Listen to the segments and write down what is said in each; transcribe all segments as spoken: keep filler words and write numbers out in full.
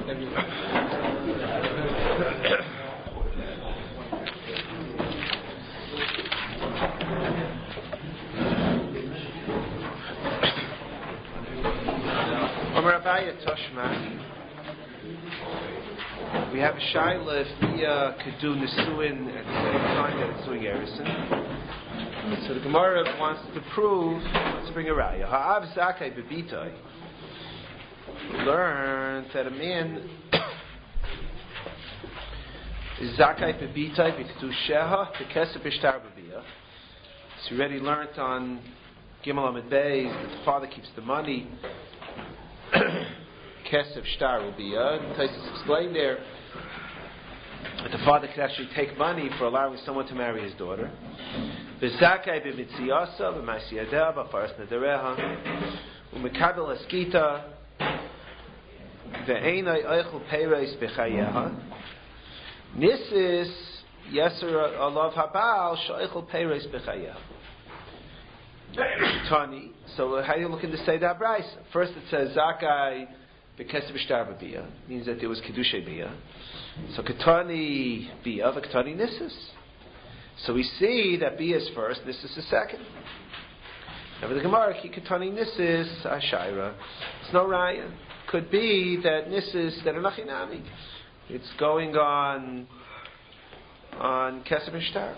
We have a shaila if Bia could do Nisuin at the same time that it's doing Erison. So the Gemara wants to prove, let's bring a raya. Ha'av zakai bebitai. Learn that a man is zakai bebitai b'kedusheha b'kesef b'shtar b'bia. So we already learned on Gimel Amid Beis that the father keeps the money. Kesef shtar b'bia. Taisus explained there that the father could actually take money for allowing someone to marry his daughter. V'zakai b'mitziyasa v'masiyadeh b'faras nedereha u'mekabel eskita ve'enai eichel peiros b'chayeha nisis yeser alav habal she'eichel peiros b'chayeha. Tani. So how are you looking to say that, Bryce? First it says zakai b'kesef shtar b'bia, means that there was kedushay bia. So Ketani Bia, Ketani Nisus. So we see that Bia is first, Nisus is second. Now with the Gemara, Ketani Nisus, Ashaira. It's no raya. Could be that Nisus, that Anachinami. It's going on on Kesef and Shtar.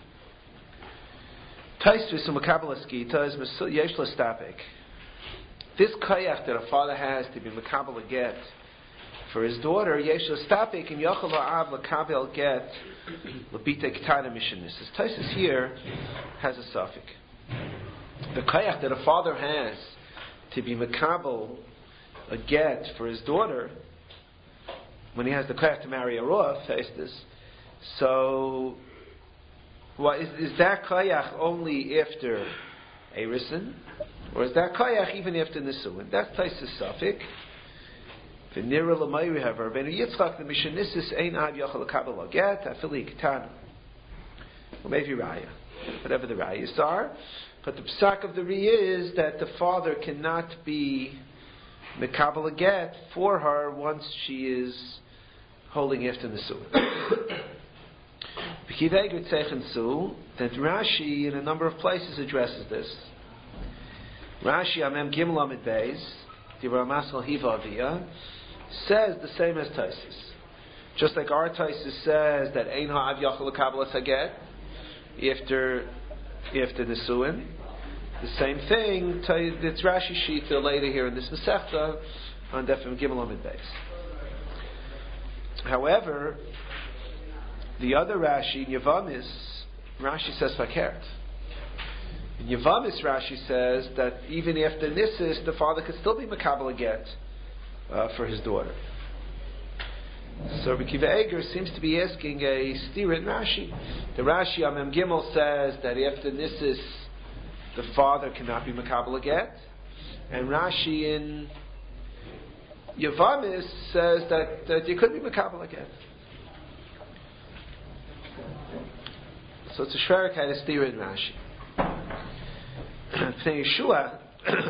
Taisvis Umakabala Skita is Yesh Lastapik. This kayak that a father has to be Makabala get for his daughter, Yeshua Stapik and Yochel Av Lakabel get Labita Ketana Missionis. This Taisus here has a suffix. The kayak that a father has to be Makabel a get for his daughter, when he has the kayak to marry a Roth, Taistus, so well, is, is that kayak only after Erison? Or is that kayak even after Nisuin? That's Taisus suffix. V'nira l'mayri haver b'nu Yitzchak the Mishanisis ein av yochel l'kabel get afili ketana. Or maybe raya, whatever the rayas are. But the psak of the ri is that the father cannot be mekabel get for her once she is holding after Nisuin. That Rashi in a number of places addresses this. Rashi Amem Gimel Amid Beis Dibra Masal Hiva Aviyah says the same as Taisus. Just like our Taisus says that Ein Ha'av Yachol L'Kabbalas Haget after after Nisuin, the same thing. It's Rashi Shita later here in this Masechta on Defim Gimel Amid Beis. However, the other Rashi, Yavamis, Rashi says Fakert. In Yavamis, Rashi says that even after Nisus, the father could still be Makabal get uh, for his daughter. So Rabbi Kiva Eger seems to be asking a steer in Rashi. The Rashi Amem Gimel says that after Nisus, the father cannot be Makabal get, and Rashi in Yavamis says that, that you could be Makabal get. So it's a shver kind of steer in Rashi. Pnei Yeshua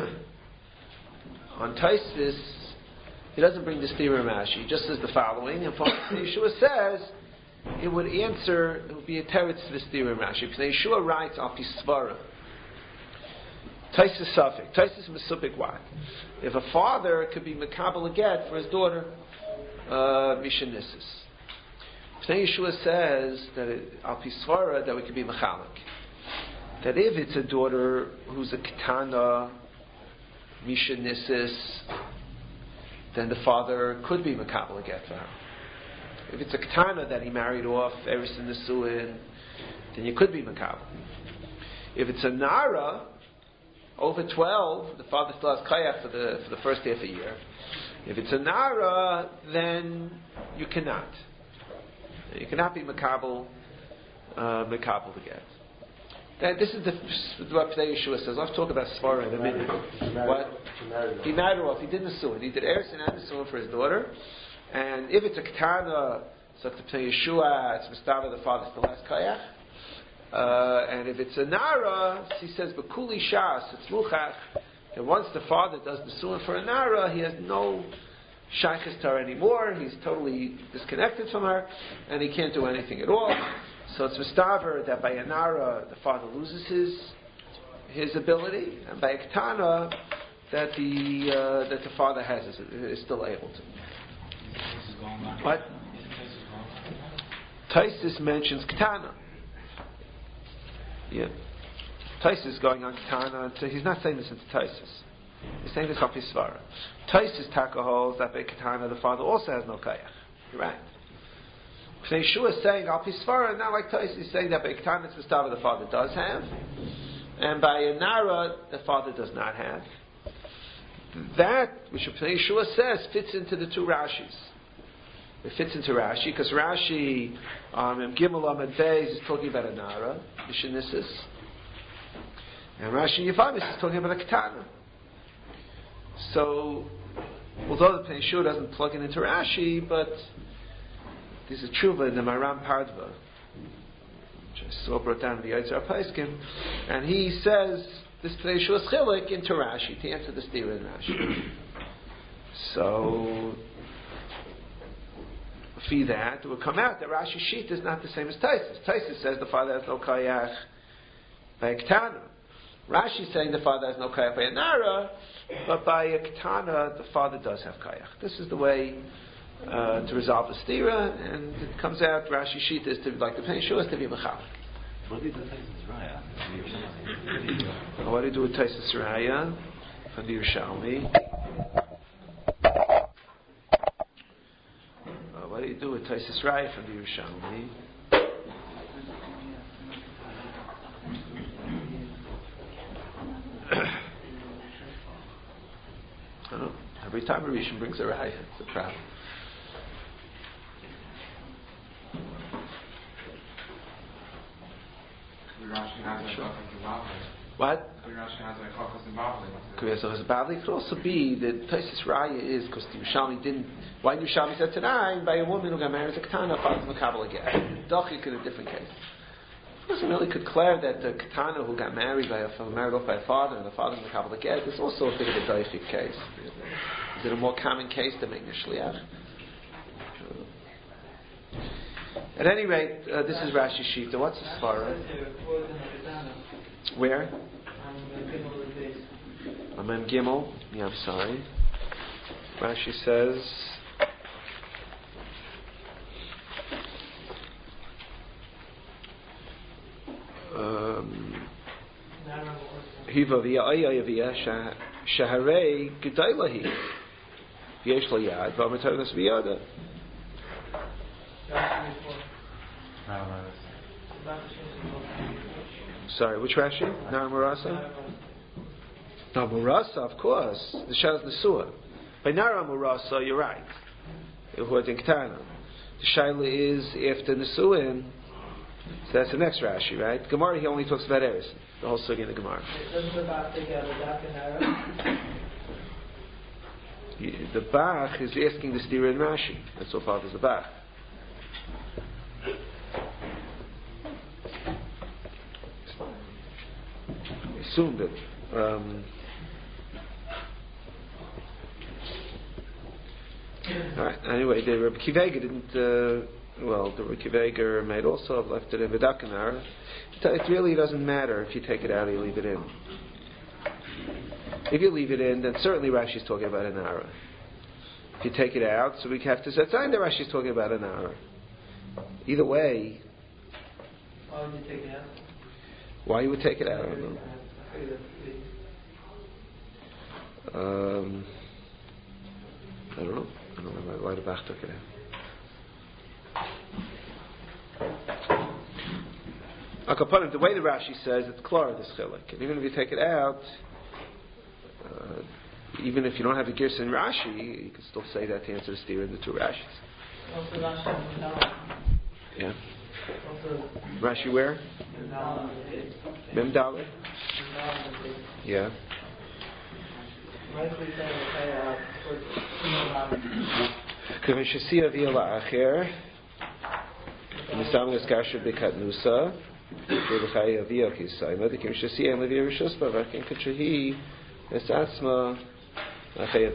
on Taisus, he doesn't bring the steer in Rashi. He just says the following. And Pnei Yeshua says it would answer. It would be a teretz to the steer in Rashi. Pnei Yeshua writes al pi svara. Taisus suffix. Taisus mesupik what? If a father could be mekabel a get for his daughter, uh, Mishanisis. Pnei Yeshua says that al pi svara that we could be mechalik. That if it's a daughter who's a ketana, Mishanisis, then the father could be mekabel a get for her. If it's a ketana that he married off Eris and Nisuin, then you could be mekabel. If it's a nara over twelve, the father still has kayak for the for the first half a year. If it's a nara, then you cannot. You cannot be mekabel uh, mekabel to get. That, this is the what Pnei Yeshua says. I'll talk about Svara in a minute. What? He married her off. He did Nisuin. He did Eris and Nisuin for his daughter. And if it's a ketana, so to Pnei Yeshua, it's Mistava, the father still has kayak. Uh, and if it's a nara, he says, B'kuli shas, it's muchach, that once the father does Nisuin for a nara, he has no shaykhis to her anymore. He's totally disconnected from her, and he can't do anything at all. So it's mistaver that by a nara the father loses his his ability, and by a ketana that the uh, that the father has is, is still able to. What? Taisus mentions ketana. Yeah. Taisus is going on ketana. So he's not saying this into Taisus. He's saying this off his svara. Taisus taka holds that by ketana the father also has no kayach. You're right. So Yeshua is saying al pisvara, not like Taisus is saying that by ketana it's mistava the father does have, and by a nara the father does not have. That which Yeshua says fits into the two Rashis. It fits into Rashi because Rashi, um, in Gimel Amud Beis is talking about a nara, Mishanisis, and Rashi in Yevamis is talking about a ketana. So, although the Yeshua doesn't plug it into Rashi, but there's a tshuva in the Maram Pardva, which I saw brought down in the Yitzhar Paiskim, and he says this Yeshua's chilik into Rashi to answer the stira in Rashi. So, for that, it would come out that Rashi sheet is not the same as Taisus. Taisus says the father has no kayach by a ketana. Rashi is saying the father has no kayach by a nara, but by a ketana the father does have kayach. This is the way uh, to resolve the stira, and it comes out Rashi sheet is to be like the Yeshua is to be mechalik. What do you do with Taisus Raya? What do you do with Taisus Raya from the Yerushalmi? What do you do with Taisus Raya from the Yerushalmi? I don't know. Every time a Rishon brings a Raya, it's a problem. What? So it's badly. It could also be that Taisus Raya is because the Yerushalmi didn't. Why the Yerushalmi said tonight by a woman who got married as a ketana, father's makabel again. Dachik in a different case. The person really could declare that the ketana who got married by a married off by a father and the father's makabel again is also a bit of a daichik case. Is it a more common case than making a shliach? At any rate, uh, this is Rashi Shita. What's the svara? Where? Amem Gimel. Yeah, I'm sorry. Rashi says. Hiva via ayah via shaharei gedailahi v'yesh lo yad v'amataynas v'yada. Sorry, which Rashi? Nara No, Murasa, of course. The Shas Nesua. By Nara Murasa, you're right. The Shaila is after Nesuin. So that's the next Rashi, right? Gemara, he only talks about Eris. The whole sugi in the Gemara. The Bach is asking the stira in Rashi. That's what bothers the Bach. Assume that. Um, Right. Anyway, the Rebbe Kiveger didn't. Uh, well, the Rebbe Kiveger might also have left it in V'dakanar. It really doesn't matter if you take it out or you leave it in. If you leave it in, then certainly Rashi is talking about an ara. If you take it out, so we have to say, "Sign that Rashi is talking about an ara." Either way. Why would you take it out? Why you would take it out? I don't know. Um, I don't know. I don't know why the Bach took it out. Akapanim, the way the Rashi says, it's clear this chilik. And even if you take it out, uh, even if you don't have the Gersa in Rashi, you can still say that to answer the steer in the two Rashis. Also Rashi Yeah. Rashi where? Mem Dalet. Yeah. Kivin Shasia Vila Acher, Nisam Gaskasha Bikatnusa, Vilchaya Via Kisaima, the Kim Shasia and Livia Rishuspa, Vakin Kachahi, Esatsma, Rashi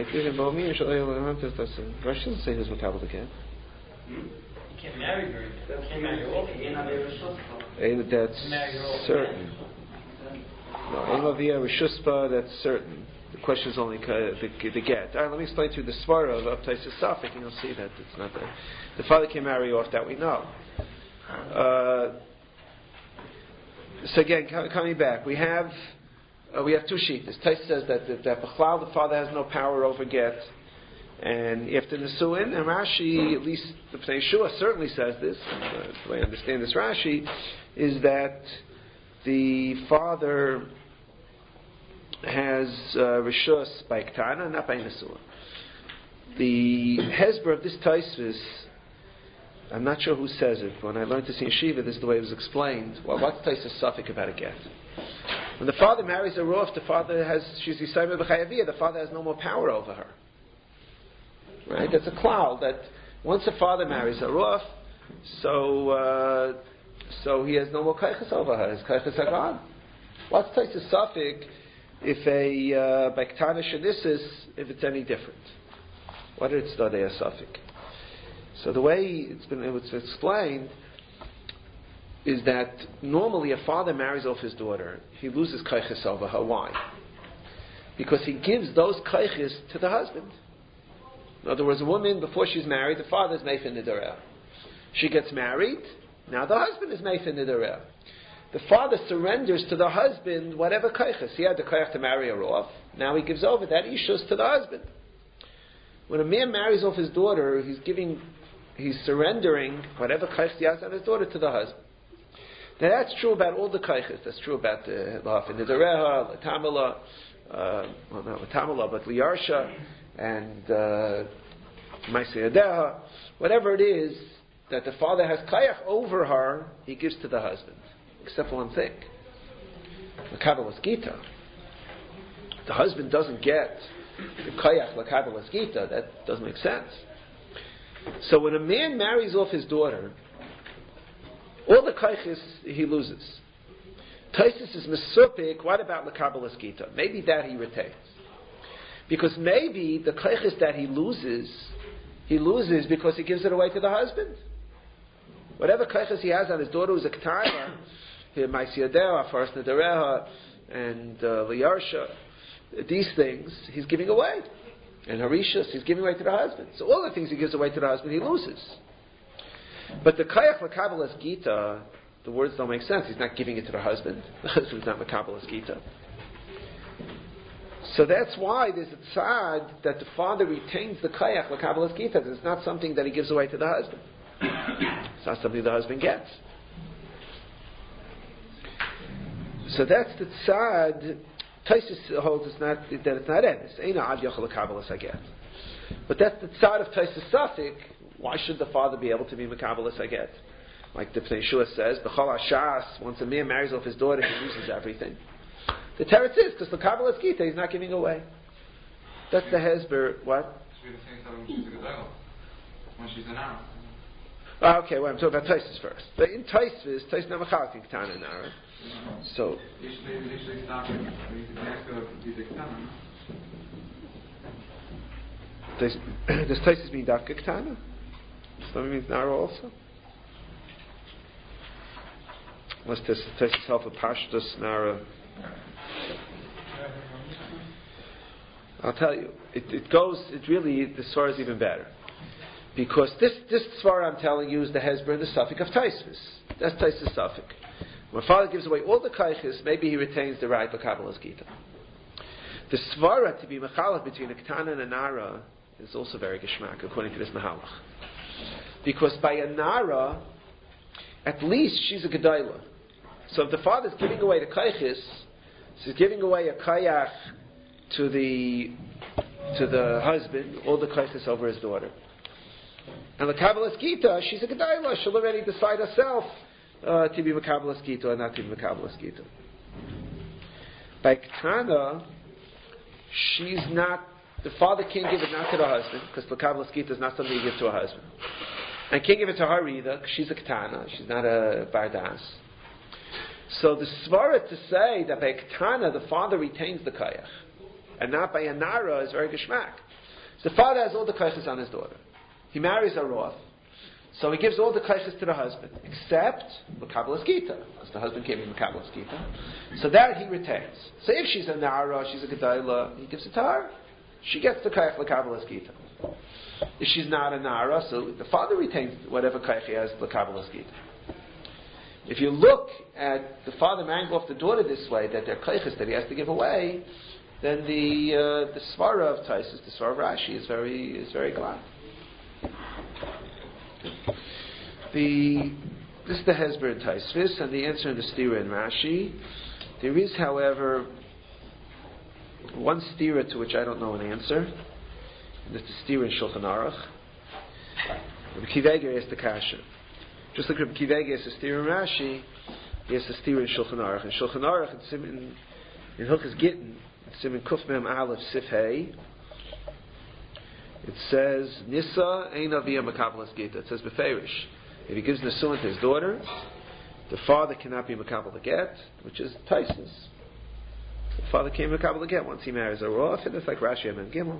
doesn't say who's makabel again. You can't marry her. You can't marry her off. That's certain. No, Elavia Rishuspa, that's certain. The question is only the, the get. All right, let me explain to you the svara of Taisus Safik, and you'll see that it's not that. The father can marry off, that we know. Uh, so again, coming back, we have uh, we have two sheets. Taisus says that that, that Bechlal, the father has no power over get, and after Nesuin, and Rashi, at least the Pnei Yeshua certainly says this. Uh, the way I understand this Rashi is that the father has uh, Rishus by Ktana, not by Nesua. The Hezber of this Taisvis, I'm not sure who says it. When I learned this in Yeshiva, this is the way it was explained. Well, what's Taisvis Suffolk about a get? When the father marries a Ruf, the father has, she's Yisayim B'chayaviyah, the father has no more power over her. Right? That's a cloud that once a father marries a Ruf, so uh, so he has no more kaiches over her. His kaiches are gone. What's Taisvis Suffolk if a Baktana uh, Shanisis, if it's any different? What did it study a Suffolk? So the way it's been it's explained is that normally a father marries off his daughter, he loses kaiches over her. Why? Because he gives those kaiches to the husband. In other words, a woman, before she's married, the father is meifin nidareh. She gets married, now the husband is meifin nidareh. The father surrenders to the husband whatever kaiches. He had the kaich to marry her off, now he gives over that ishus to the husband. When a man marries off his daughter, he's giving, he's surrendering whatever kaiches he has on his daughter to the husband. Now that's true about all the kaiches. That's true about the Lahafin Nidareha, Latamala, uh, well not Latamala, but Liyarsha, and Maisei Yadeha, whatever it is that the father has kayach over her, he gives to the husband. Except for one thing. L'Kabbalas Gita. The husband doesn't get the kayach L'Kabbalas Gita. That doesn't make sense. So when a man marries off his daughter, all the kaychis he loses. Taisus is mesupik. What about L'Kabbalas Gita? Maybe that he retains. Because maybe the kaychis that he loses, he loses because he gives it away to the husband. Whatever kaychis he has on his daughter who's a ketana, Maisei Yadeha, Faras Nidareha, and uh, Liyarsha, these things he's giving away. And Harishas he's giving away to the husband. So all the things he gives away to the husband he loses. But the kayach L'Kabbalas Gita, the words don't make sense. He's not giving it to the husband. The husband's not L'Kabbalas Gita. So that's why there's a tzad that the father retains the kayach L'Kabbalas Gita. It's not something that he gives away to the husband. It's not something the husband gets. So that's the tzad. Taisus holds it's not, that it's not emes. Eina ad yochel L'Kabbalas Haget. But that's the tzad of Taisus Safik. Why should the father be able to be Mekabelas Haget? Like the Pnei Yeshua says, B'chol Hashas, once a man marries off his daughter, he loses everything. The teretz is, because the Kabbalas Gita he's not giving away. That's the Hezber, what? When she's an Arab. Oh, okay, well, I'm talking about Taisus first. But in Taisus, Taisus Namachal can Ketana and Arab. So. Does, does Taisus mean Dafka Ketana? Does that mean Nara also? Unless Taisus help with Pashtus Nara. I'll tell you, it, it goes, it really, the Svar is even better. Because this, this Svar I'm telling you is the Hezber and the Suffolk of Taisus. That's Taisus Suffolk. When father gives away all the Kaiches, maybe he retains the right to Kabbalas Gita. The Svara to be Mechalach between a Ketana and a Nara is also very Geshmak, according to this Mahalach. Because by a Nara, at least she's a Gedaila. So if the father's giving away the Kaiches, he's giving away a Kayach to the to the husband, all the Kaiches over his daughter. And the Kabbalas Gita, she's a Gedaila. She'll already decide herself uh, to be Kabbalas Gita or not to be Kabbalas Gita. By Ketana, she's not, the father can't give it not to the husband, because the Kabbalas Gita is not something you give to a husband. And can't give it to her either, because she's a Ketana, she's not a Bardas. So the Svara to say that by Ketana, the father retains the Kayach. and not by a nara is very geschmack. So the father has all the kaiches on his daughter. He marries a roth, so he gives all the kaiches to the husband, except Makabel Eskita, because the husband gave him Makabel Eskita. So that he retains. So if she's a nara, she's a gedayla, he gives it to her. She gets the kaich Makabel Eskita. If she's not a nara, so the father retains whatever kaich he has Makabel Eskita. If you look at the father marrying off the daughter this way, that they're kaiches that he has to give away, then the uh, the svara of Taisus, the svara of Rashi, is very is very glad. The this is the Hezber in Taisvis and the answer in the stira in Rashi. There is, however, one stira to which I don't know an answer, and it's the stira in Shulchan Aruch. Rabbi Kiveger is the kasha. Just like Rabbi Kiveger is the stira in Rashi, he has the stira in Shulchan Aruch. In Shulchan Aruch, in Siman in Hilchos Gittin, in Siman Kuf Mem Aleph Sif Hey, it says Nisa Ein Aviyah Makabel Gita. It says Beferish. If he gives Nisuin to his daughter, the father cannot be Makabel Get, which is Taisus. The father can't be Makabel Get once he marries a Roth, and it's like Rashi and Gimel.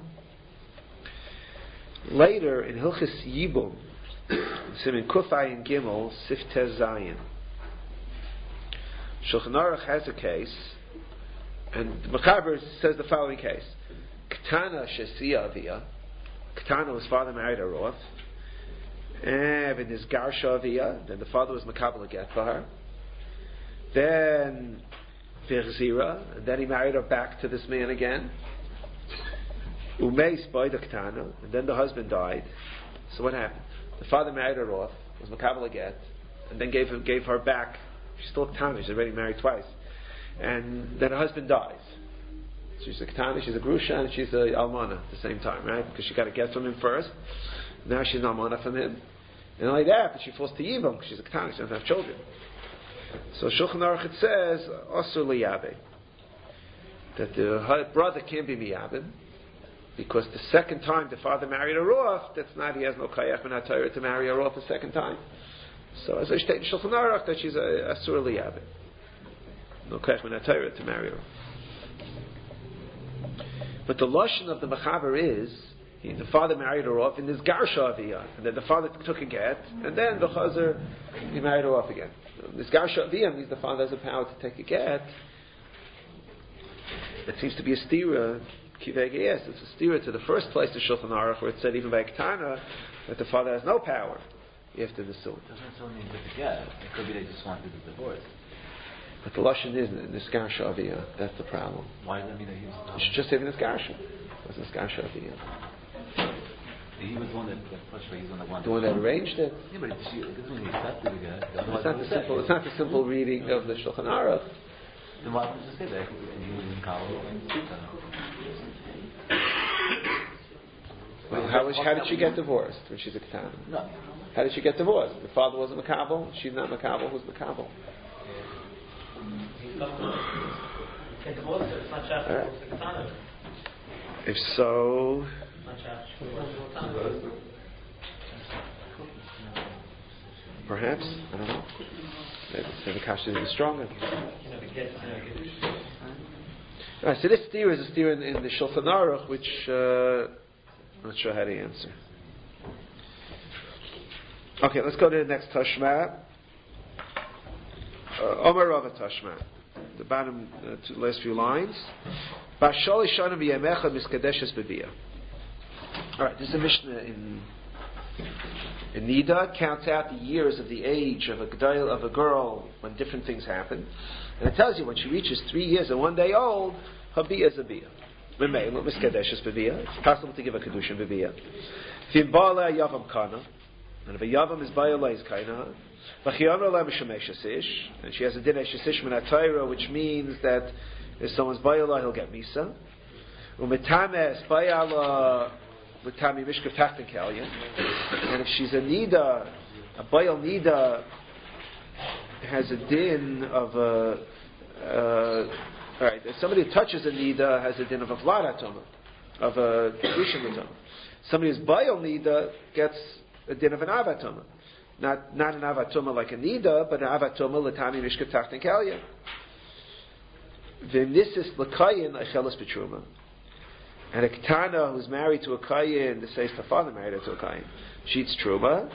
Later in Hilchos Yibum, Siman Kuf Ayin Gimel Sif Tez Zayin, Shulchan Aruch has a case, and the Mechaber says the following case: Ketana Shesia Aviyah. Ketana, his father married a Roth, and his Garsha Aviyah, then the father was Makabel Get for her. Then Virzira, and then he married her back to this man again. Umeis by the Ketana, and then the husband died. So what happened? The father married a Roth, was Makabel Get, and then gave her, gave her back. She's still Ketana, she's already married twice. And then her husband dies. She's a Ketana, she's a Grusha, and she's a Almana at the same time, right? Because she got to get from him first. Now she's an Almana from him. And not only that, but she falls to Yibam, because she's a Ketana, she doesn't have children. So Shulchan Aruch it says, Asur liyabe, that the brother can't be miyabim, because the second time the father married a Roth, that's not, he has no Kayach and Atayr to marry a Roth the second time. So as I state in Shulchan Aruch, that she's a Asur liyabe. No Kayach and Atayr to marry her. But the lashon of the Mechaber is, he, the father married her off in this Garsha Aviyah, and then the father took a get, and then the Chazer, he married her off again. This Garsha Aviyah means the father has the power to take a get. It seems to be a stira, Kivege, yes, it's a stira to the first place to Shulchan Aruch, where it said even by Ketana, that the father has no power after the Sul. It doesn't necessarily mean to get. It could be they just wanted the divorce. But the lashon is in the Garsha Aviyah. That's the problem. Why does that mean that he was? You should just say in the Garsha. It was in the Garsha Aviyah. He was the one that, that pushed for. He's the one that wanted. The one that arranged it. Yeah, but she, it doesn't mean he accepted the guy. It's not the simple. It's not the simple reading of the Shulchan Aruch. Then why would you say that? And he was in college. Well, how, was, how did she get divorced when she's a Ketana? No. How did she get divorced? The father wasn't Makabel. She's not Makabel. Who's Makabel? If so, perhaps, I don't know. Maybe the kasha is stronger. Alright, so this steer is a steer in, in the Shulchan Aruch, which uh, I'm not sure how to answer. Okay, let's go to the next Tashma. Omar Rava Tashma. The bottom uh, two, last few lines. Bashali shana b'yamecha miskadeshes b'viyah. All right, this is a Mishnah in in Nida. Counts out the years of the age of a gedayl, of a girl when different things happen, and it tells you when she reaches three years and one day old, her biyah is a biyah. Remember, miskadeshes b'viyah. It's possible to give a kedushin b'viyah. V'im ba'aleh yavam kana, and if a yavam is ba'aleh is kaina. And she has a din eshesish min atayra, which means that if someone's bayala, he'll get misa. Umetames bayala utami mishkav tachtin kalyan. And if she's a nida, a bayal nida has a din of a. Uh, all right, if somebody who touches a nida has a din of a vlad atoma, of a rishon atoma. Somebody who's bayal nida gets a din of an avatoma. Not not an avatoma like a nida, but an avatoma l'tami mishkav tachtin kalya. V'nisis l'kayin echelas b'truma. and a Ketana who's married to a Kayin, the says the father married her to a Kayin, she eats Truma.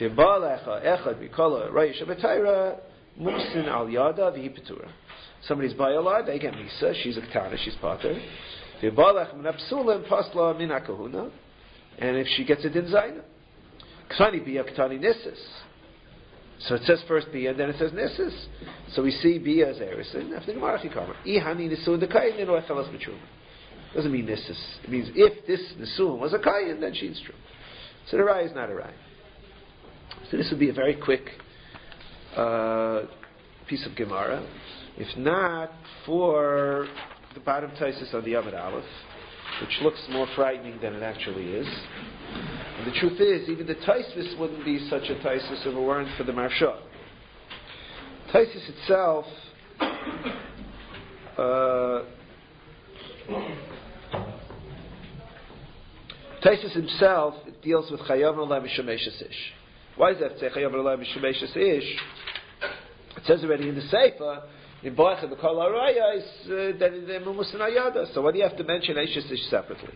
Somebody's by a lot, they get Misa, she's a Ketana, she's Pater. And if she gets a Din Zaina, Ktani Bia, Ktani Nissis. So it says first Bia, then it says Nissis. So we see Bia as Erisin. After Gemara Chikama, Ihani Nisu the Kayin, then Oechalas B'Truma. Doesn't mean Nissis. It means if this Nisu was a Kayin, then she's true. So the Rai is not a Rai. So this would be a very quick uh, piece of Gemara. If not for the bottom Taisis on the Amud Aleph, which looks more frightening than it actually is. And the truth is, even the Taisis wouldn't be such a Taisis if it weren't for the Marsha. Taisis itself uh, Taisis himself deals with Chayav Olam Mishameshas Ish. Why does that say Chayav Olam Mishameshas Ish? It says already in the Sefer, in Boach and the Kol HaRaya is uh, that in the Mumus and Ayada. So why do you have to mention Eishes Ish separately?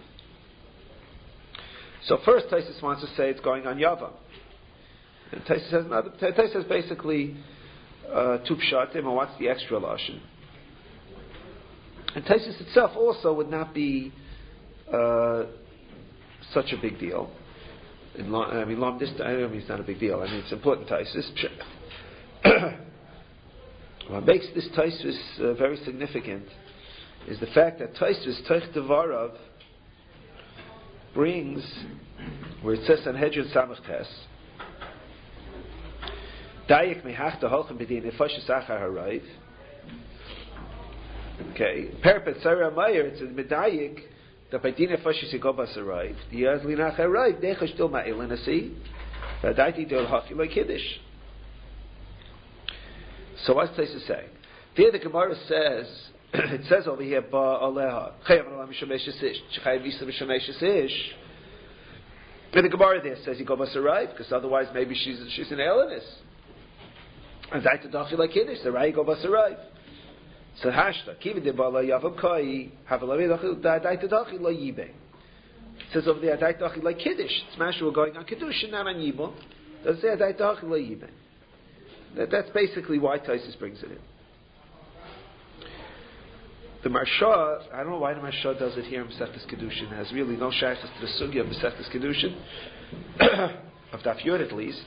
So first Taisus wants to say it's going on Yavam. And Taisus has another, Taisus has basically uh, two pshatim and what's the extra lashon. And Taisus itself also would not be uh, such a big deal. In long, I mean, long distance, I don't mean it's not a big deal. I mean, it's important Taisus. What makes this Taisus uh, very significant is the fact that Taisus, Teich Devarav, brings, where it says Sanhedrin Samach Tes, Dayik mehachta holchem b'din nefashis achar harayv. Okay, Perpet Sarah Meyer, it's in Medayik, that by din nefashis yigobas harayv, diyaz linach harayv, dechash dil ma'ilinasi, v'adaiti dil hachi like Kiddush. So what's Taisus saying? There the Gemara says, it says over here, Ba Aleha, Chayav Olam Mishameshas Ish, Chayav Misa Mishameshas Ish. And the Gemara there says Yigobas Harayv, because otherwise maybe she's she's an Hellenist. And Zaita Dachi like Kiddush, the Rai Yigobas Harayv. So Hashta, Kiva de Bala Yavam Kai, Havalavi Daita Dachi la Yibe. It says over there, Daita Dachi like Kiddush. It's Mashu, we're going on Kiddush and not on Yibon. Does it say Daita Dachi la Yibe? That, that's basically why Taisus brings it in. The Marsha, I don't know why the Marsha does it here in Masechtas Kedushin. It has really no shaykhs to the sugya of Masechtas Kedushin, of Daf Yud at least.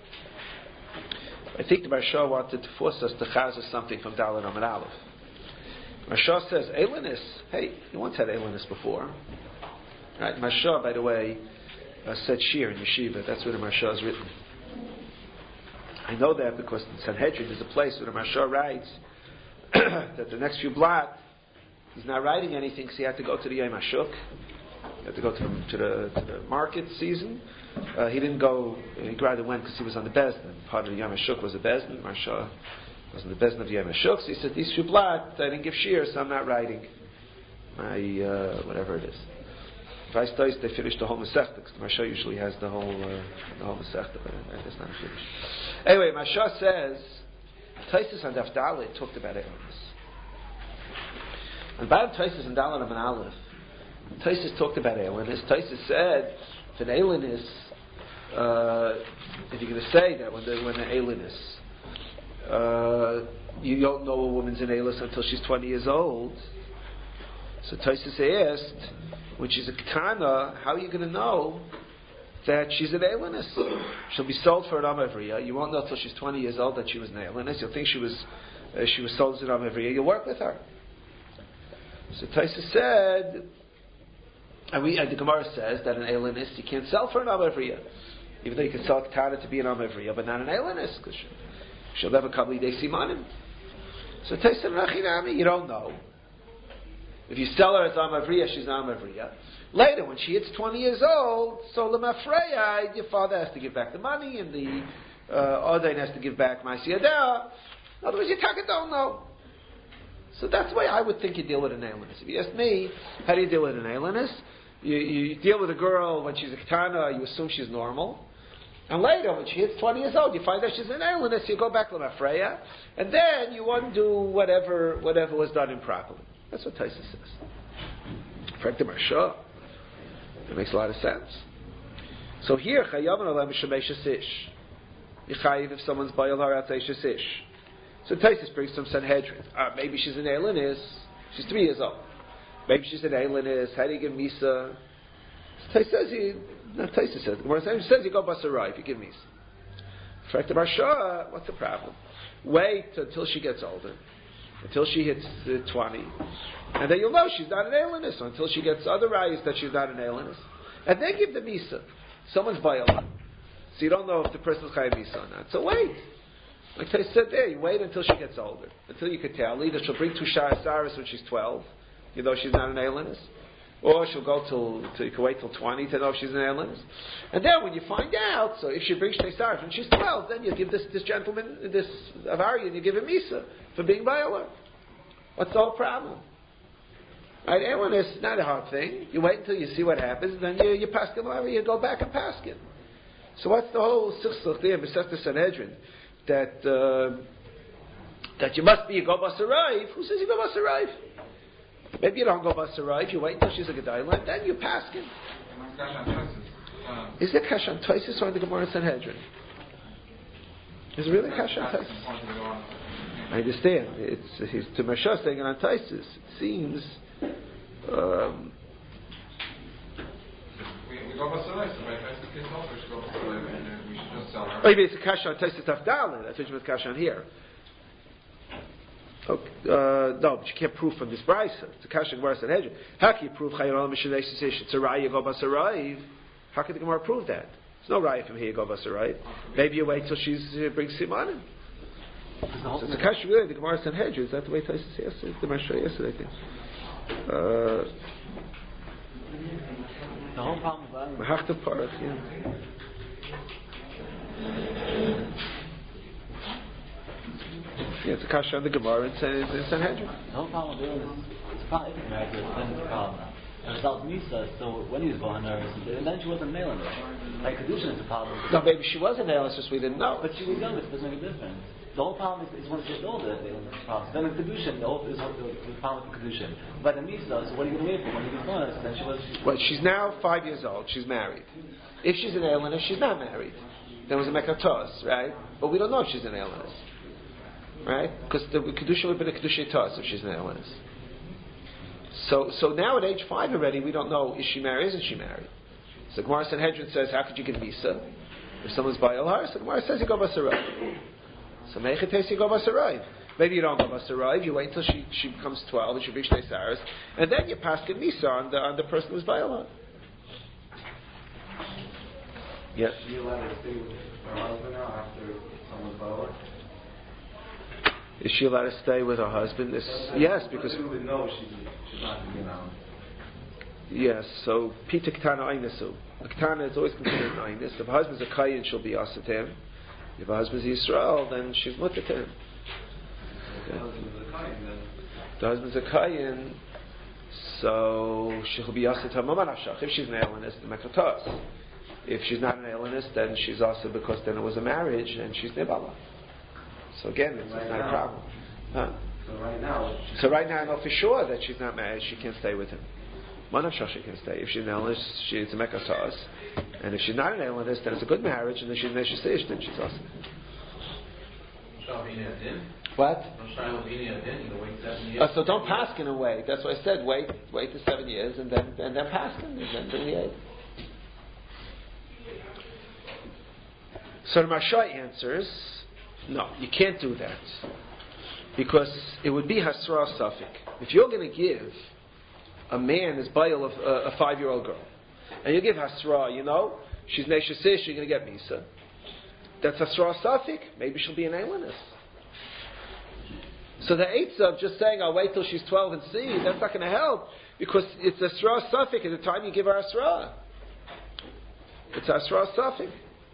I think the Marsha wanted to force us to chazah something from Dalet Amud Aleph. Marsha says, Eilinus, hey, you once had Eilinus before. Right? Marsha, by the way, uh, said Shir in Yeshiva. That's where the Marsha is written. I know that because in Sanhedrin there's a place where the Marsha writes that the next few blot he's not writing anything because he had to go to the Yom HaShuk. He had to go to the, to the, to the market season. Uh, he didn't go, he rather went because he was on the Bezdin. Part of the Yom HaShuk was the Bezdin. Marsha was on the Bezdin of the Yom HaShuk. So he said, these few blot, I didn't give Shir, so I'm not writing my, uh, whatever it is. Vice Toist, they finished the whole Masechta, because the Marsha usually has the whole, uh, the whole Masechta, but that's not finished. Anyway, Marsha says, Taisus and Daf Dalet talked about Eilinus. And bottom Taisus and Dalet Amud Aleph, Taisus talked about Eilinus. Taisus said, if an Eilinus, uh, if you're going to say that when the when an Eilinus, uh, you don't know a woman's an Eilinus until she's twenty years old. So Taisus asked, when she's a Ketana, how are you going to know that she's an Eilinus? She'll be sold for an Am Avriya. You won't know until she's twenty years old that she was an Eilinus. You'll think she was uh, she was sold as an Am Avriya. You'll work with her. So Taisus said, and we and the Gemara says that an Eilinus you can't sell for an Am Avriya, even though you can sell a Ketana to be an Am Avriya, but not an Eilinus because she, she'll never come lidei simanim. So Taisus said, Nachinami, you don't know. If you sell her as Am Avriya, she's Am Avriya. Later, when she hits twenty years old, so Lemafreya, your father has to give back the money, and the uh, Odain has to give back Ma'asiyadeh. In other words, your Taka don't know. So that's the way I would think you deal with an Eilinus. If you ask me, how do you deal with an Eilinus? You, you deal with a girl when she's a Ketana, you assume she's normal. And later, when she hits twenty years old, you find out she's an Eilinus, you go back to Lemafreya, and then you undo whatever, whatever was done improperly. That's what Taisus says. Fact the Marsha. It makes a lot of sense. So here, Chayav and Olam Shemesh Ish. Yichayiv if someone's Bayal Haratzay Shesish. So Taisus brings some Sanhedrin. Uh, maybe she's an Eilanis. She's three years old. Maybe she's an Eilanis. How do you give Misa? So Taisus says you. No, Taisus says. The Gemara says you go Basarai if you give Misa. Fact the Marsha. What's the problem? Wait until she gets older. Until she hits uh, twenty. And then you'll know she's not an Eilanis. Until she gets other rayas that she's not an Eilanis. And then give the Misa. Someone's Bayal. So you don't know if the person's Chayav Misa or not. So wait. Like I said there, you wait until she gets older. Until you can tell. Either she'll bring two Shah Saras when she's twelve, you know she's not an Eilanis. Or she'll go till, till, you can wait till twenty to know if she's an Eilanis. And then when you find out, so if she brings Shtei Saras when she's twelve, then you give this, this gentleman, this Avari, and you give him Misa for being Bayalar. What's the whole problem? Right, Eilanis is not a hard thing. You wait until you see what happens, and then you, you pass him over, you go back and pass him. So what's the whole Sichsuch there, B'Sefta Sanhedrin? That uh, that you must be a go basarayv. Who says you go basarayv? Maybe you don't go basarayv. You wait until she's a gedayla, and then you pass him. Is it Kash on Taisus or in the Gemara Sanhedrin? Is it really Kash on Taisus? I understand. It's he's to Marsha saying it on Taisus. It seems. Um, we, we go basarayv, so by Taisus kids also should go basarayv, and we should just sell her. Maybe it's a Kash on Taisus Tafdalin. That's what you meant Kash on here. Okay, uh, no, but you can't prove from this brisa. It's a Kash on Gemara Sanhedrin. How can you prove Chayav Mishnei Sish? It's a Raya go basarayv. How can the Gemara prove that? There's no Raya from here go basarayv. Maybe you wait till she's uh, brings Simanim. So it's a Kash really the Gemara Sanhedrin. Is that the way Taisus yesterday? The Marsha yesterday, I think. Uh, The whole problem with Mahachtav Parach, yeah. Yeah, it's a kasha on the Gemara in Sanhedrin. The whole problem with doing this, it's a problem if married to her, then it's a problem. And without Misa, so when he was born her, and then she wasn't mailing her. Like Kedushin is a problem. No, maybe she was an analyst, just we didn't know. But she was younger, so it doesn't make a difference. The whole problem is, is when she gets older, the problem. Then in Kedushin, the whole is the problem with Kedushin. But the Misa, so what are you going to wait for? When he gets born, then she was... She, well, she's now five years old, she's married. If she's an alienist, she's not married. There was a Mekatos, right? But we don't know if she's an alienist. Right? Because the Kedushin would have been a Kedushin Tos if she's an alienist. So, so now at age five already, we don't know, is she married, isn't she married? So Gemara Sanhedrin says, how could you give Misa? If someone's by Elhar, so Gemara says you go Basarayv. So Mechetes you go Basarayv. Maybe you don't go Basarayv, you wait until she, she becomes twelve and she reaches Shtei Saras, and then you pass Gid Misa on the, on the person who's by Elhar. Yes? Is she allowed to stay with her husband now after someone's by Elhar? Is she allowed to stay with her husband? This, yes, because... She would know she, she's not going to be around. Yes, so Pita Ketana Einisu. A Ketana is always considered an Einis. If her husband's a Kayin, she'll be Asa to him. If her husband's Yisrael, then she's Mutter to him. Okay. The husband's a Kayin, so she'll be Asa to her Mama Nafshach. If she's an Elenist, the Mekatos. If she's not an Elenist, then she's Asa because then it was a marriage and she's Nibala. So again, it's, right it's not now, a problem. Huh? So right now... So right now I know for sure that she's not married, she can't stay with him. One of Shasha can stay. If she's an Elenist, she's a Mekatos. And if she's not an Elenist, then it's a good marriage, and if she's an Eshesish, then she's awesome. What? Uh, so don't pass in a way. That's what I said. Wait, wait to seven years, and then and then pass in, and then bring the eight. So the Marsha answers, no, you can't do that. Because it would be Hasra Safik. If you're going to give a man his bayil of uh, a five-year-old girl, and you give Hasra, you know, she's Neshesish, you're going to get Misa. That's Hasra Safik. Maybe she'll be an Eilinus. So the eights of just saying, I'll wait till she's twelve and see, that's not going to help. Because it's Hasra Safik at the time you give her Hasra. It's Hasra Safik.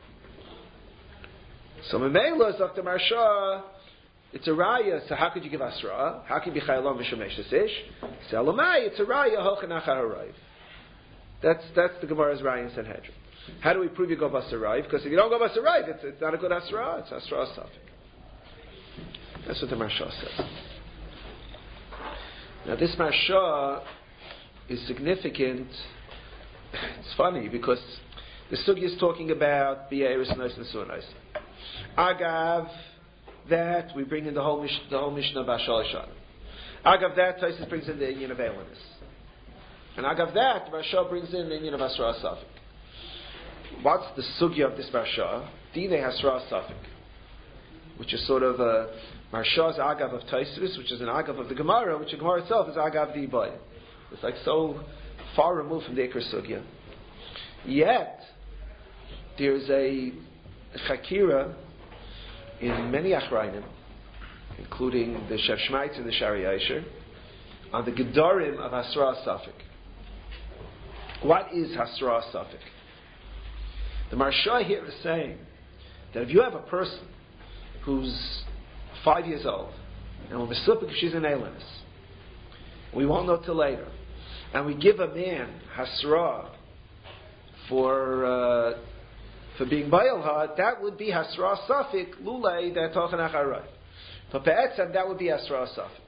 So Memela is after Marsha, it's a raya. So how could you give Asra? How can you be Chayalom V'Shemesh Ish? Salamai, it's a raya Hochanach HaHarayv. That's that's the Gemara's raya in Sanhedrin. How do we prove you go Basarayv? Because if you don't go Basarayv, it's it's not a good Asra. It's Asra Safik. That's what the Marsha says. Now this Marsha is significant. It's funny because the sugya is talking about B'Eris Nos and Sunos. Agav that we bring in the whole Mishnah, the whole Mishnah about Shalishan. Agav that Tosfos brings in the Inyan of Eilinus. And agav that Rasha brings in the Inyan of Hasra Safik. What's the sugya of this Rasha? Dine Hasra Safik, which is sort of a Marsha's agav of Tosfos, which is an agav of the Gemara, which the Gemara itself is agav the Ibai. It's like so far removed from the Iker sugya. Yet there's a chakira in many achrayim, including the Shev Shmaitz and the Shari Yisher, on the Gedarim of Hasra Safik. What is Hasra Safik? The Marsha here is saying that if you have a person who's five years old, and we're mesupik if she's an Eilinus, we won't know till later, and we give a man Hasra for uh, for being Bayalha, that would be Hasra Safik Lulei that Tochan Acharai. But Be'etzem, that would be Hasra Safik.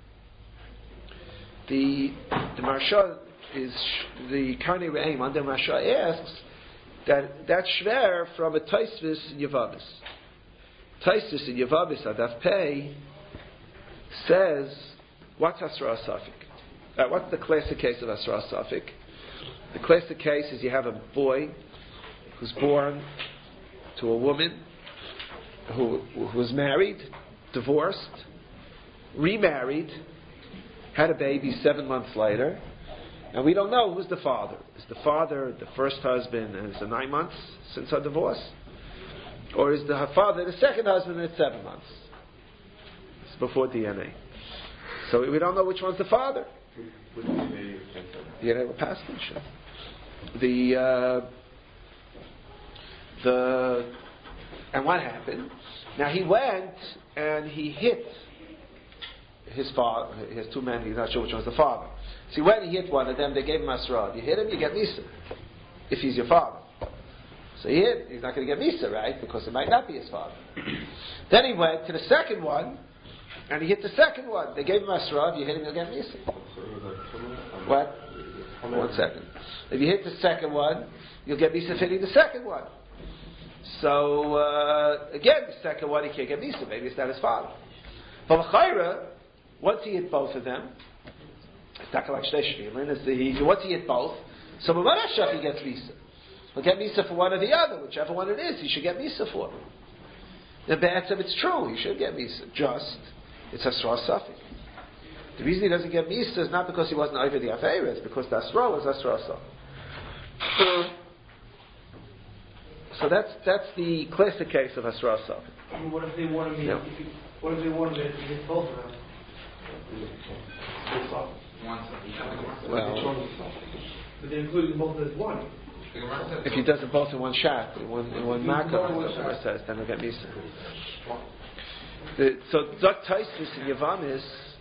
The the Marsha is the Karnei Re'im under Marsha asks that that's shver from a Tosfos in Yavamis. Tosfos in Yavamis Adaf Pei says, what's Hasra Safik? Uh, what's the classic case of Hasra Safik? The classic case is you have a boy who's born to a woman who, who was married, divorced, remarried, had a baby seven months later, and we don't know who's the father. Is the father the first husband and it's the nine months since her divorce? Or is the father the second husband and it's seven months? It's before D N A. So we don't know which one's the father. D N A were passed. The uh, the and what happened? Now he went and he hit his father. He has two men. He's not sure which one's the father. So he went and he hit one of them. They gave him Asra. You hit him, you get Misa. If he's your father. So he hit. He's not going to get Misa, right? Because it might not be his father. Then he went to the second one and he hit the second one. They gave him Asra. If you hit him, you'll get Misa. What? One second. If you hit the second one, you'll get Misa for hitting the second one. So, uh, again, the second one, he can't get Misa. Maybe it's not his father. But L'chaira, once he hit both of them, it's not like Shtei Shvilim, once he hit both, so Mamarashach he gets Misa. He'll get Misa for one or the other, whichever one it is, he should get Misa for. The B'etzem, it's true, he should get Misa. Just, it's Hasra Safik. The reason he doesn't get Misa is not because he wasn't over the Aveira, it's because the Asra was Hasra Safik. So that's that's the classic case of Hasra Safik. I mean, what if they wanted me? Yeah. If you, what if they wanted me to hit both of them? Well, But they're including both as one. if he does it both in one shot, in one in one makam, as the Gemara says, then he'll get Misa. The, so Zok Tosfos in Yavamis,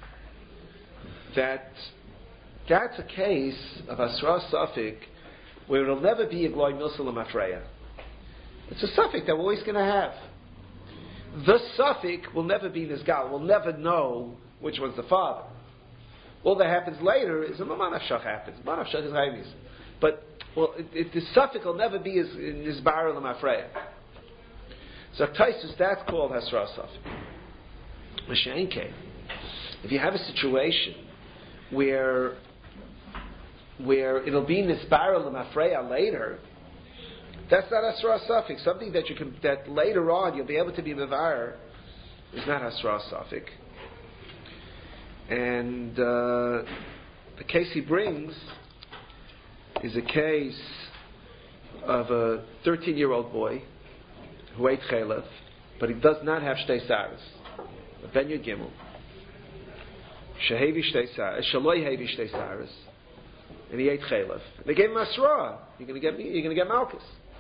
that that's a case of Hasra Safik where it'll never be a Gloi Milsa L'Mafreya. It's a suffix that we're always going to have. The suffix will never be Nizgal. We'll never know which one's the father. All that happens later is a Manavshach happens. Manavshach is Haimis. But well, it, it, the suffix will never be as Nizbar L'Mafreya. So Tosfos, that's called Hasra Safik. Mashenke. If you have a situation where where it'll be Nizbar L'Mafreya later, that's not Hasra Safik. Something that you can that later on you'll be able to be mevar is not Hasra Safik. And uh, the case he brings is a case of a thirteen-year-old boy who ate chalev, but he does not have shtei saras. A ben yud gimel. Shehevi shtei saras. Shaloi hevi shtei saras. And he ate chalev. They gave him asra. You're going to get you're going to get malchus.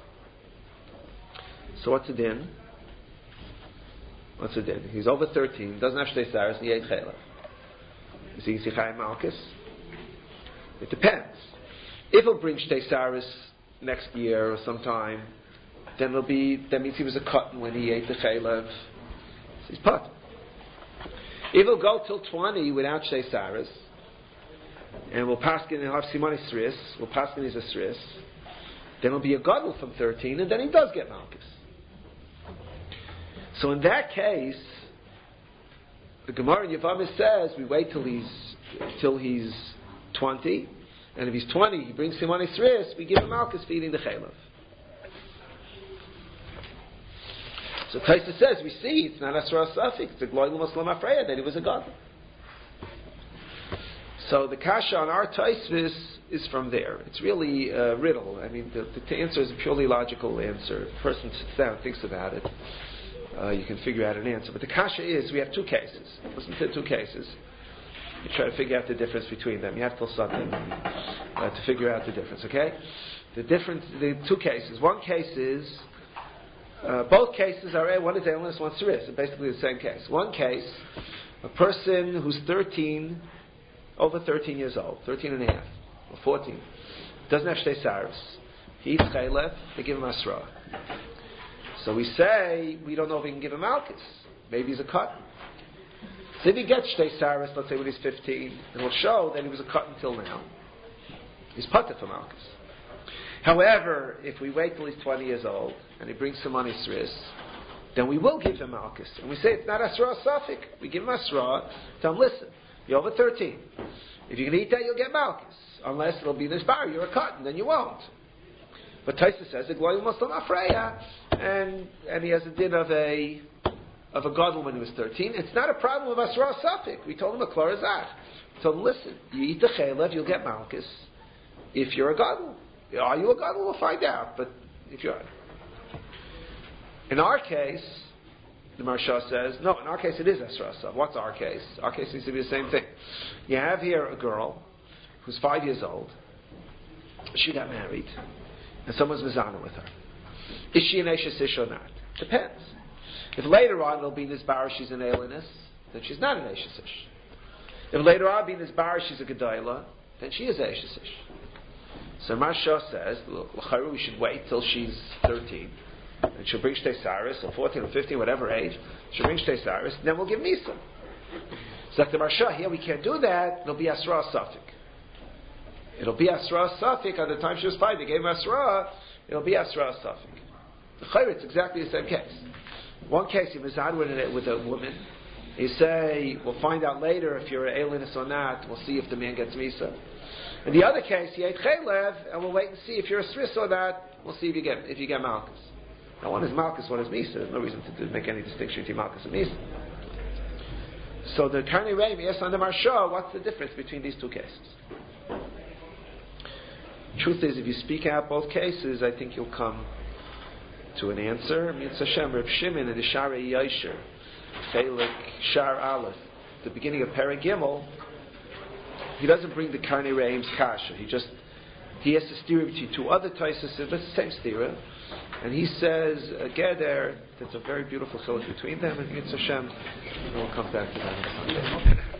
So what's the din? What's the din? He's over thirteen, doesn't have shtei saras, and he ate chalev. Is he Yichai Malchus? It depends. If he'll bring shtei saras next year or sometime, then it'll be, that means he was a cotton when he ate the chalev. So he's put. If he'll go till twenty without shtei saras, and we'll pass in, he'll have Simani Sris, we'll pass in his a Sris, then he'll be a Gadol from thirteen, and then he does get Malchus. So in that case, the Gemara in Yevamah says we wait till he's till he's twenty, and if he's twenty, he brings Simani Sris, we give him Malchus for eating the Chaylev. So Taisa says, we see it's not Asra Safik, it's a Gloil Muslim Afreya that he was a Gadol. So the Kasha on our Taisvis is from there. It's really a riddle. I mean, the, the answer is a purely logical answer. If a person sits down and thinks about it, uh, you can figure out an answer. But the Kasha is, we have two cases. Listen to the two cases. You try to figure out the difference between them. You have till something uh, to figure out the difference, okay? The difference, the two cases. One case is, uh, both cases are, one is illness, one's Siris. It's basically the same case. One case, a person who's thirteen, over thirteen years old, thirteen and a half, or fourteen, doesn't have Shtei Saris. He eats Chaylev, they give him Asra. So we say, we don't know if we can give him Malchus. Maybe he's a cut. So if he gets Shtei Saris, let's say when he's fifteen, it will show that he was a cut until now. He's Pater for Malchus. However, if we wait till he's twenty years old, and he brings some money Sris, then we will give him Malchus. And we say it's not Asra Safik. We give him Asra, tell him, listen, you're over thirteen. If you can eat that, you'll get Malchus. Unless it'll be this bar, you're a cut, and then you won't. But Taisa says, the Gloy Muslim Afreya, and and he has a din of a of a Gadol when he was thirteen. It's not a problem with Asra Safik. We told him a Klorazach. We told him, listen, you eat the Chaylev, you'll get Malchus. If you're a Gadol. Are you a Gadol? We'll find out. But if you're... In our case, the Maharsha says, no, in our case it is Asra Safik. What's our case? Our case needs to be the same thing. You have here a girl who's five years old. She got married. And someone's mizana with her. Is she an Eishes Ish or not? Depends. If later on it'll be this bar she's an alienist, then she's not an Eishes Ish. If later on being this bar she's a Gedayla, then she is Eishes Ish. So Maharsha says, look, we should wait till she's thirteen. And she'll bring Shtei Saris, or fourteen or fifteen, whatever age. She'll bring Shtei Saris, and then we'll give Misa. So like the Maharsha, here we can't do that, it'll be Asra Safik. It'll be Asra Safik at the time she was five. They gave him Asra, it'll be Asra Safik. The Chayr, it's exactly the same case. One case, you mizad with a, with a woman. You say, we'll find out later if you're an alienist or not. We'll see if the man gets Misa. In the other case, you ate Chaylev, and we'll wait and see if you're a Sris or not. We'll see if you get if you get Malchus. Now, one is Malchus, one is Misa. There's no reason to do, make any distinction between Malchus and Misa. So the Karnei Reim, yes, on the Maharsha, what's the difference between these two cases? Truth is, if you speak out both cases, I think you'll come to an answer. Mitzvah Hashem, Reb Shimon in the Sharei Yosher, Chelik Shar Aleph, the beginning of Perek Gimel, he doesn't bring the Karnei Reim's kasha. He just he has to steer between two other Taisus, but it's the same steer. And he says, again, there, there's a very beautiful chiluk between them, and Mitzvah Hashem, we'll come back to that on Sunday.